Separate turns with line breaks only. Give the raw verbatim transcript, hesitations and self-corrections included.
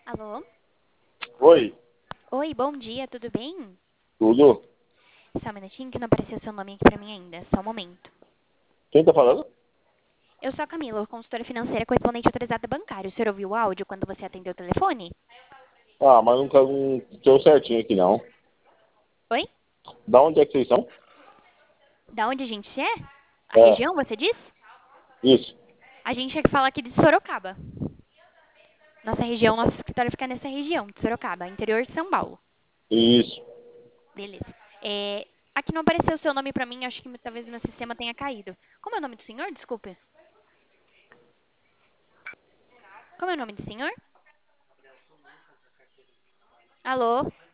Alô?
Oi,
Oi, bom dia, tudo bem?
tudo?
Só um minutinho que não apareceu seu nome aqui pra mim ainda, só um momento.
Quem tá falando?
Eu sou a Camila, consultora financeira correspondente autorizada bancária. O senhor ouviu o áudio quando você atendeu o telefone?
Ah, mas nunca não deu certinho aqui não.
Oi?
Da onde é que vocês são?
Da onde a gente é? A
É,
região, você diz?
isso,
A gente é que fala aqui de Sorocaba. Nossa região, nosso escritório fica nessa região, de Sorocaba, interior de São Paulo.
isso.
Beleza. É, aqui não apareceu o seu nome pra mim, acho que talvez meu sistema tenha caído. Como é o nome do senhor? Desculpe. Como é o nome do senhor? Alô?